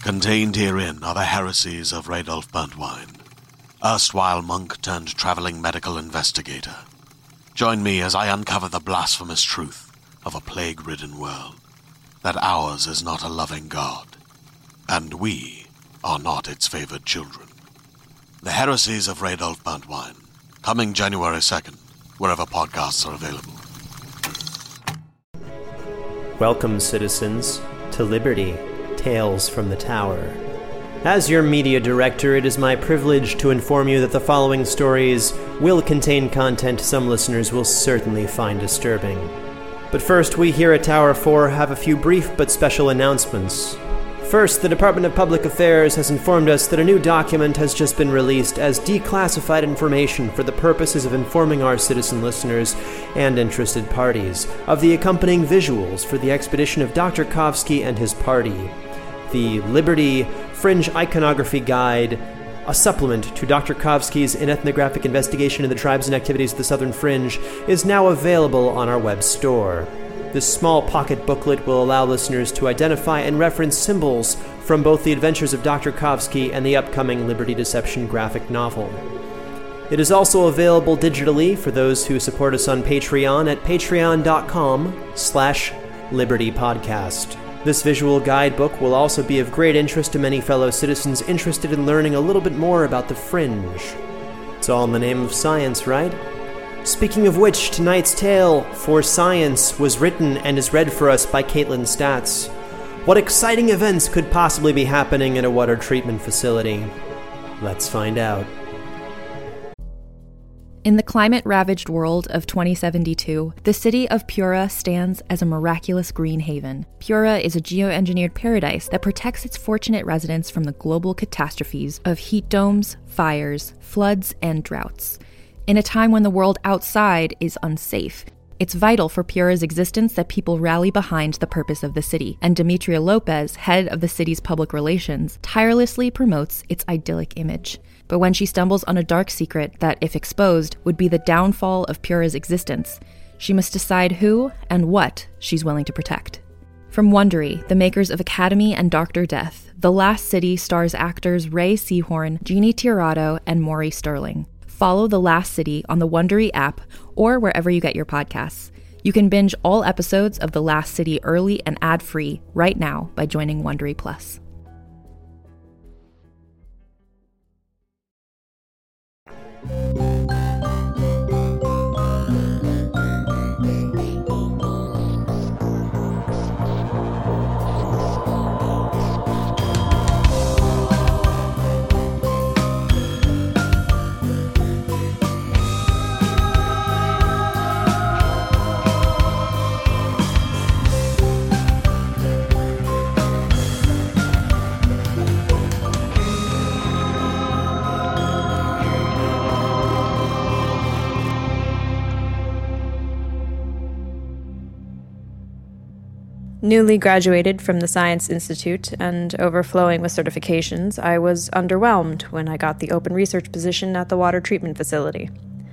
Contained herein are the heresies of Radolf Burntwine, erstwhile monk turned traveling medical investigator. Join me as I uncover the blasphemous truth of a plague-ridden world, that ours is not a loving God, and we are not its favored children. The heresies of Radolf Burntwine, coming January 2nd, wherever podcasts are available. Welcome, citizens, to Liberty, Tales from the Tower. As your media director, it is my privilege to inform you that the following stories will contain content some listeners will certainly find disturbing. But first, we here at Tower 4 have a few brief but special announcements. First, the Department of Public Affairs has informed us that a new document has just been released as declassified information for the purposes of informing our citizen listeners and interested parties of the accompanying visuals for the expedition of Dr. Kovsky and his party. The Liberty Fringe Iconography Guide, a supplement to Dr. Kovsky's An Ethnographic Investigation of the Tribes and Activities of the Southern Fringe, is now available on our web store. This small pocket booklet will allow listeners to identify and reference symbols from both the adventures of Dr. Kovsky and the upcoming Liberty Deception graphic novel. It is also available digitally for those who support us on Patreon at patreon.com/libertypodcast. This visual guidebook will also be of great interest to many fellow citizens interested in learning a little bit more about the Fringe. It's all in the name of science, right? Speaking of which, tonight's tale, For Science, was written and is read for us by Caitlin Statz. What exciting events could possibly be happening at a water treatment facility? Let's find out. In the climate-ravaged world of 2072, the city of Pura stands as a miraculous green haven. Pura is a geoengineered paradise that protects its fortunate residents from the global catastrophes of heat domes, fires, floods, and droughts. In a time when the world outside is unsafe, it's vital for Pura's existence that people rally behind the purpose of the city, and Demetria Lopez, head of the city's public relations, tirelessly promotes its idyllic image. But when she stumbles on a dark secret that, if exposed, would be the downfall of Pura's existence, she must decide who and what she's willing to protect. From Wondery, the makers of Academy and Dr. Death, The Last City stars actors Ray Seahorn, Jeannie Tirado, and Maury Sterling. Follow The Last City on the Wondery app or wherever you get your podcasts. You can binge all episodes of The Last City early and ad-free right now by joining Wondery Plus. Newly graduated from the Science Institute and overflowing with certifications, I was underwhelmed when I got the open research position at the water treatment facility.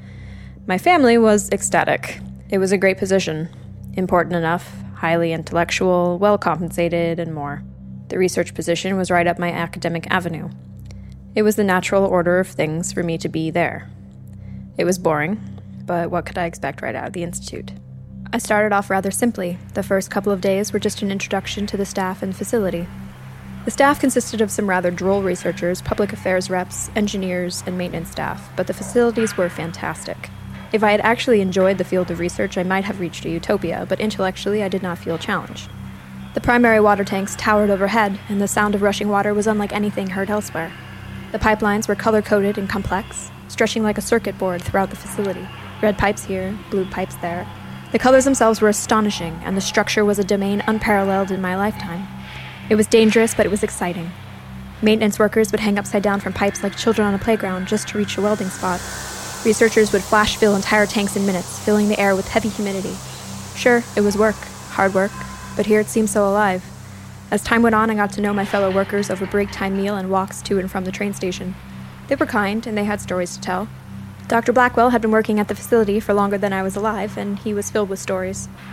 My family was ecstatic. It was a great position, important enough, highly intellectual, well compensated, and more. The research position was right up my academic avenue. It was the natural order of things for me to be there. It was boring, but what could I expect right out of the Institute? I started off rather simply. The first couple of days were just an introduction to the staff and facility. The staff consisted of some rather droll researchers, public affairs reps, engineers, and maintenance staff, but the facilities were fantastic. If I had actually enjoyed the field of research, I might have reached a utopia, but intellectually I did not feel challenged. The primary water tanks towered overhead, and the sound of rushing water was unlike anything heard elsewhere. The pipelines were color-coded and complex, stretching like a circuit board throughout the facility. Red pipes here, blue pipes there. The colors themselves were astonishing, and the structure was a domain unparalleled in my lifetime. It was dangerous, but it was exciting. Maintenance workers would hang upside down from pipes like children on a playground just to reach a welding spot. Researchers would flash fill entire tanks in minutes, filling the air with heavy humidity. Sure, it was work, hard work, but here it seemed so alive. As time went on, I got to know my fellow workers over break-time meal and walks to and from the train station. They were kind, and they had stories to tell. Dr. Blackwell had been working at the facility for longer than I was alive, and he was filled with stories.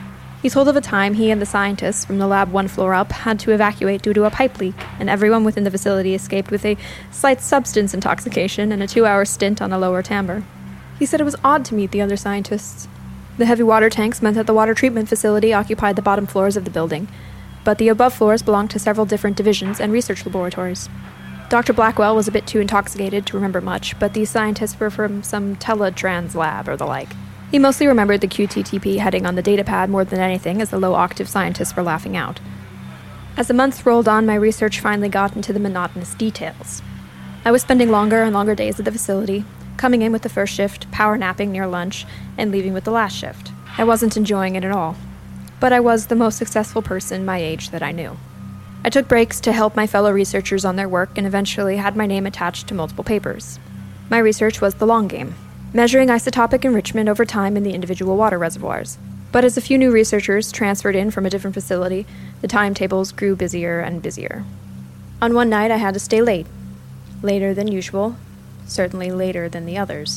He told of a time he and the scientists from the lab one floor up had to evacuate due to a pipe leak, and everyone within the facility escaped with a slight substance intoxication and a 2-hour stint on a lower timbre. He said it was odd to meet the other scientists. The heavy water tanks meant that the water treatment facility occupied the bottom floors of the building, but the above floors belonged to several different divisions and research laboratories. Dr. Blackwell was a bit too intoxicated to remember much, but these scientists were from some teletrans lab or the like. He mostly remembered the QTTP heading on the datapad more than anything, as the low-octave scientists were laughing out. As the months rolled on, my research finally got into the monotonous details. I was spending longer and longer days at the facility, coming in with the first shift, power napping near lunch, and leaving with the last shift. I wasn't enjoying it at all, but I was the most successful person my age that I knew. I took breaks to help my fellow researchers on their work and eventually had my name attached to multiple papers. My research was the long game, measuring isotopic enrichment over time in the individual water reservoirs. But as a few new researchers transferred in from a different facility, the timetables grew busier and busier. On one night, I had to stay late. Later than usual, certainly later than the others.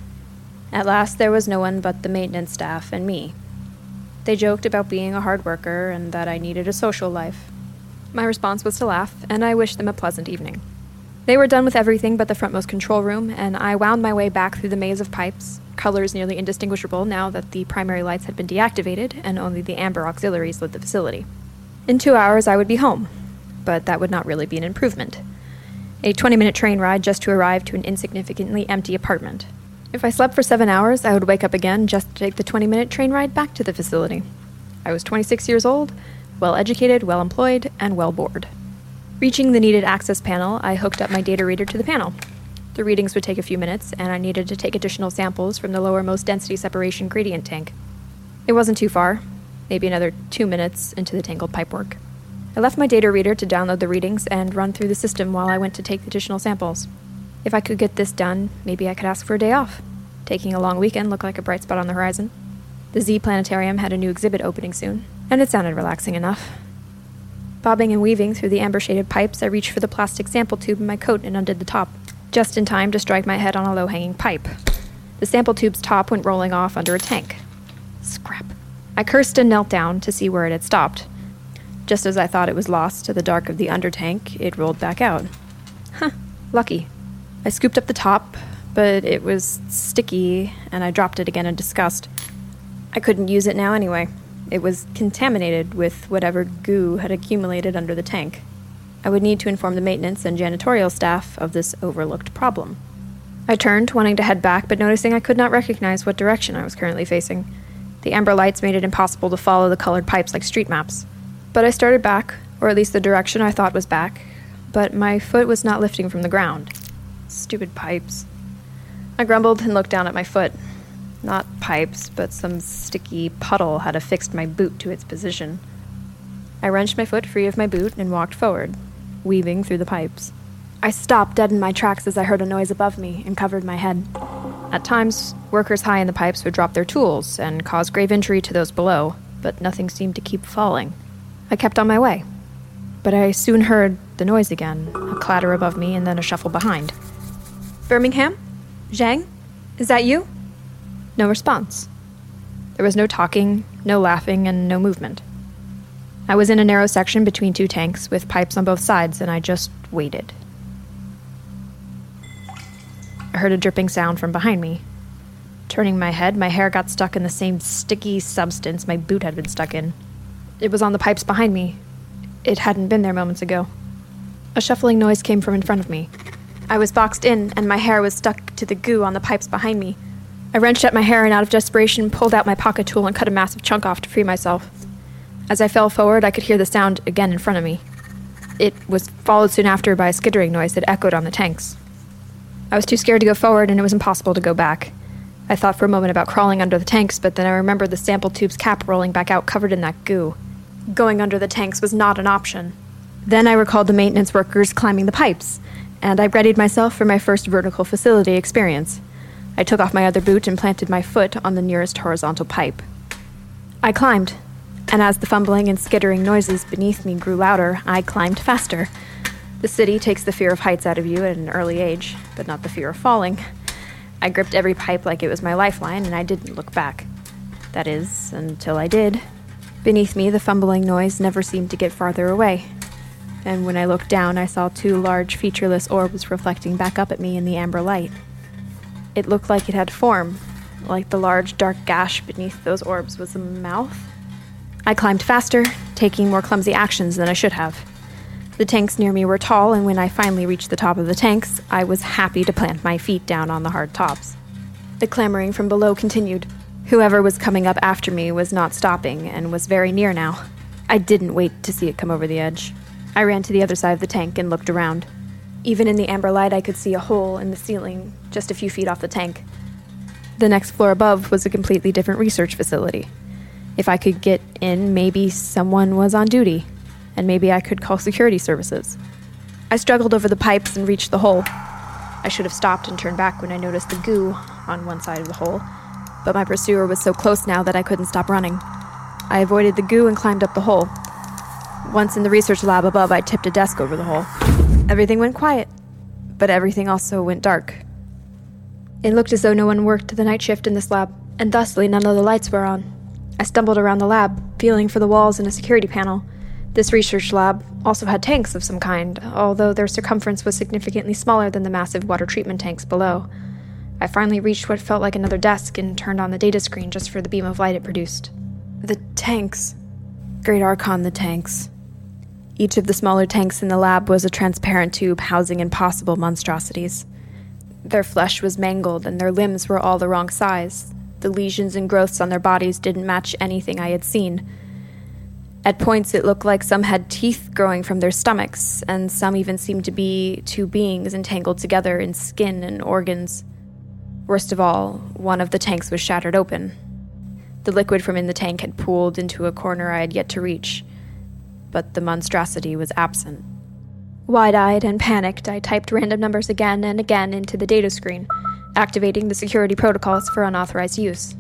At last, there was no one but the maintenance staff and me. They joked about being a hard worker and that I needed a social life. My response was to laugh, and I wished them a pleasant evening. They were done with everything but the frontmost control room, and I wound my way back through the maze of pipes, colors nearly indistinguishable now that the primary lights had been deactivated and only the amber auxiliaries lit the facility. In 2 hours, I would be home, but that would not really be an improvement. A 20-minute train ride just to arrive to an insignificantly empty apartment. If I slept for 7 hours, I would wake up again just to take the 20-minute train ride back to the facility. I was 26 years old, well-educated, well-employed, and well-bored. Reaching the needed access panel, I hooked up my data reader to the panel. The readings would take a few minutes, and I needed to take additional samples from the lowermost density separation gradient tank. It wasn't too far, maybe another 2 minutes into the tangled pipework. I left my data reader to download the readings and run through the system while I went to take additional samples. If I could get this done, maybe I could ask for a day off. Taking a long weekend looked like a bright spot on the horizon. The Z Planetarium had a new exhibit opening soon, and it sounded relaxing enough. Bobbing and weaving through the amber-shaded pipes, I reached for the plastic sample tube in my coat and undid the top, just in time to strike my head on a low-hanging pipe. The sample tube's top went rolling off under a tank. Scrap. I cursed and knelt down to see where it had stopped. Just as I thought it was lost to the dark of the under-tank, it rolled back out. Lucky. I scooped up the top, but it was sticky, and I dropped it again in disgust. I couldn't use it now anyway. It was contaminated with whatever goo had accumulated under the tank. I would need to inform the maintenance and janitorial staff of this overlooked problem. I turned, wanting to head back, but noticing I could not recognize what direction I was currently facing. The amber lights made it impossible to follow the colored pipes like street maps. But I started back, or at least the direction I thought was back, but my foot was not lifting from the ground. Stupid pipes. I grumbled and looked down at my foot. Not pipes, but some sticky puddle had affixed my boot to its position. I wrenched my foot free of my boot and walked forward, weaving through the pipes. I stopped dead in my tracks as I heard a noise above me and covered my head. At times, workers high in the pipes would drop their tools and cause grave injury to those below, but nothing seemed to keep falling. I kept on my way. But I soon heard the noise again, a clatter above me and then a shuffle behind. Birmingham? Zhang? Is that you? No response. There was no talking, no laughing, and no movement. I was in a narrow section between two tanks with pipes on both sides, and I just waited. I heard a dripping sound from behind me. Turning my head, my hair got stuck in the same sticky substance my boot had been stuck in. It was on the pipes behind me. It hadn't been there moments ago. A shuffling noise came from in front of me. I was boxed in, and my hair was stuck to the goo on the pipes behind me. I wrenched at my hair and out of desperation pulled out my pocket tool and cut a massive chunk off to free myself. As I fell forward, I could hear the sound again in front of me. It was followed soon after by a skittering noise that echoed on the tanks. I was too scared to go forward, and it was impossible to go back. I thought for a moment about crawling under the tanks, but then I remembered the sample tube's cap rolling back out covered in that goo. Going under the tanks was not an option. Then I recalled the maintenance workers climbing the pipes, and I readied myself for my first vertical facility experience. I took off my other boot and planted my foot on the nearest horizontal pipe. I climbed, and as the fumbling and skittering noises beneath me grew louder, I climbed faster. The city takes the fear of heights out of you at an early age, but not the fear of falling. I gripped every pipe like it was my lifeline, and I didn't look back. That is, until I did. Beneath me, the fumbling noise never seemed to get farther away. And when I looked down, I saw 2 large, featureless orbs reflecting back up at me in the amber light. It looked like it had form, like the large, dark gash beneath those orbs was a mouth. I climbed faster, taking more clumsy actions than I should have. The tanks near me were tall, and when I finally reached the top of the tanks, I was happy to plant my feet down on the hard tops. The clamoring from below continued. Whoever was coming up after me was not stopping, and was very near now. I didn't wait to see it come over the edge. I ran to the other side of the tank and looked around. Even in the amber light, I could see a hole in the ceiling, just a few feet off the tank. The next floor above was a completely different research facility. If I could get in, maybe someone was on duty, and maybe I could call security services. I struggled over the pipes and reached the hole. I should have stopped and turned back when I noticed the goo on one side of the hole, but my pursuer was so close now that I couldn't stop running. I avoided the goo and climbed up the hole. Once in the research lab above, I tipped a desk over the hole. Everything went quiet, but everything also went dark. It looked as though no one worked the night shift in this lab, and thusly none of the lights were on. I stumbled around the lab, feeling for the walls and a security panel. This research lab also had tanks of some kind, although their circumference was significantly smaller than the massive water treatment tanks below. I finally reached what felt like another desk and turned on the data screen just for the beam of light it produced. The tanks. Great Archon, the tanks. Each of the smaller tanks in the lab was a transparent tube housing impossible monstrosities. Their flesh was mangled and their limbs were all the wrong size. The lesions and growths on their bodies didn't match anything I had seen. At points it looked like some had teeth growing from their stomachs, and some even seemed to be 2 beings entangled together in skin and organs. Worst of all, one of the tanks was shattered open. The liquid from in the tank had pooled into a corner I had yet to reach, but the monstrosity was absent. Wide-eyed and panicked, I typed random numbers again and again into the data screen, activating the security protocols for unauthorized use.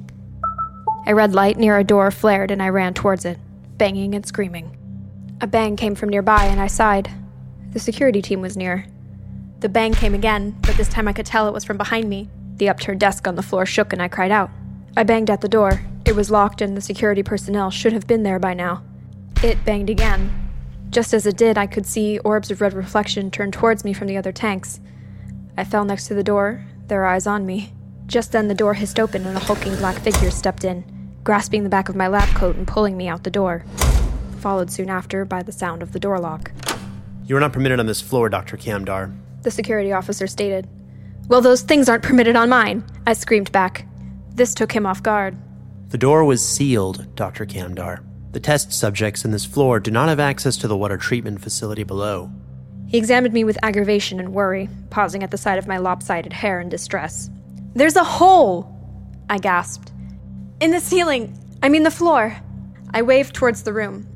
A red light near a door flared and I ran towards it, banging and screaming. A bang came from nearby and I sighed. The security team was near. The bang came again, but this time I could tell it was from behind me. The upturned desk on the floor shook and I cried out. I banged at the door. It was locked and the security personnel should have been there by now. It banged again. Just as it did, I could see orbs of red reflection turn towards me from the other tanks. I fell next to the door, their eyes on me. Just then the door hissed open and a hulking black figure stepped in, grasping the back of my lab coat and pulling me out the door, followed soon after by the sound of the door lock. You are not permitted on this floor, Dr. Kamdar, the security officer stated. Well, those things aren't permitted on mine, I screamed back. This took him off guard. The door was sealed, Dr. Kamdar. The test subjects in this floor do not have access to the water treatment facility below. He examined me with aggravation and worry, pausing at the sight of my lopsided hair in distress. There's a hole, I gasped. In the ceiling, the floor. I waved towards the room.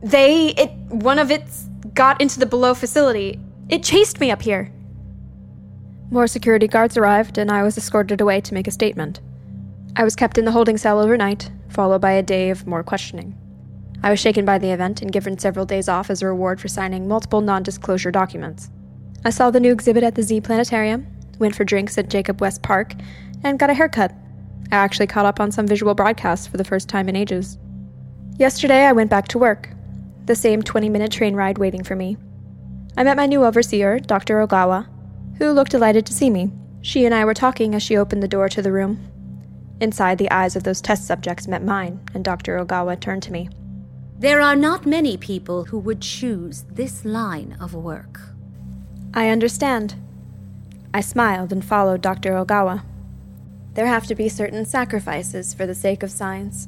One of it's got into the below facility. It chased me up here. More security guards arrived, and I was escorted away to make a statement. I was kept in the holding cell overnight, followed by a day of more questioning. I was shaken by the event and given several days off as a reward for signing multiple non-disclosure documents. I saw the new exhibit at the Z Planetarium, went for drinks at Jacob West Park, and got a haircut. I actually caught up on some visual broadcasts for the first time in ages. Yesterday, I went back to work. The same 20-minute train ride waiting for me. I met my new overseer, Dr. Ogawa, who looked delighted to see me. She and I were talking as she opened the door to the room. Inside, the eyes of those test subjects met mine, and Dr. Ogawa turned to me. There are not many people who would choose this line of work. I understand. I smiled and followed Dr. Ogawa. There have to be certain sacrifices for the sake of science.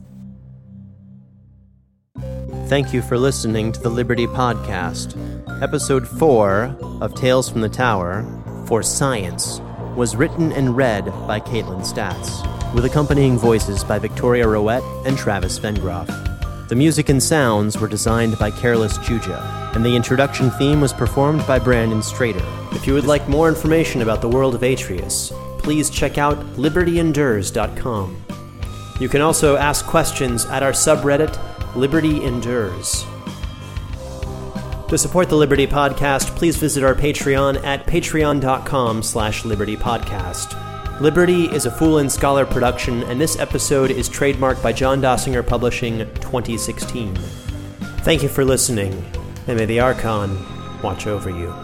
Thank you for listening to the Liberty Podcast. Episode 4 of Tales from the Tower, For Science, was written and read by Caitlin Statz, with accompanying voices by Victoria Rowett and Travis Vengroff. The music and sounds were designed by Careless Juja, and the introduction theme was performed by Brandon Strader. If you would like more information about the world of Atreus, please check out libertyendures.com. You can also ask questions at our subreddit, Liberty Endures. To support the Liberty Podcast, please visit our Patreon at patreon.com/libertypodcast. Liberty is a Fool and Scholar production, and this episode is trademarked by John Dossinger Publishing 2016. Thank you for listening, and may the Archon watch over you.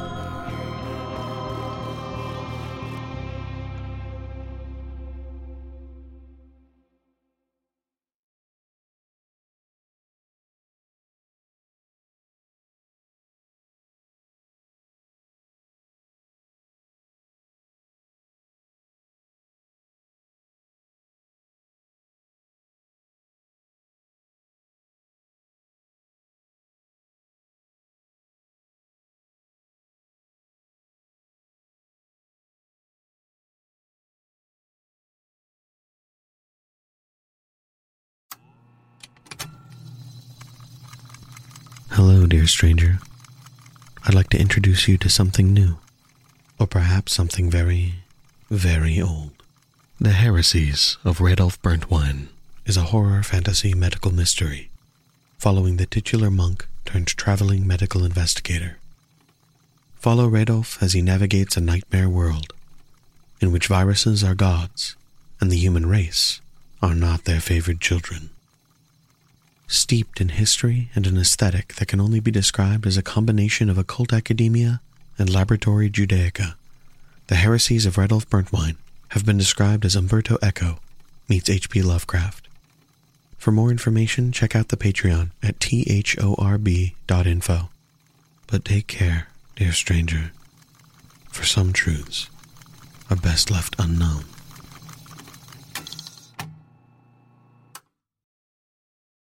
Hello, dear stranger. I'd like to introduce you to something new, or perhaps something very, very old. The Heresies of Radolf Burntwine is a horror fantasy medical mystery following the titular monk turned traveling medical investigator. Follow Radolf as he navigates a nightmare world in which viruses are gods and the human race are not their favored children. Steeped in history and an aesthetic that can only be described as a combination of occult academia and laboratory Judaica, the Heresies of Radolf Burntwine have been described as Umberto Eco meets H.P. Lovecraft. For more information, check out the Patreon at thorb.info. But take care, dear stranger, for some truths are best left unknown.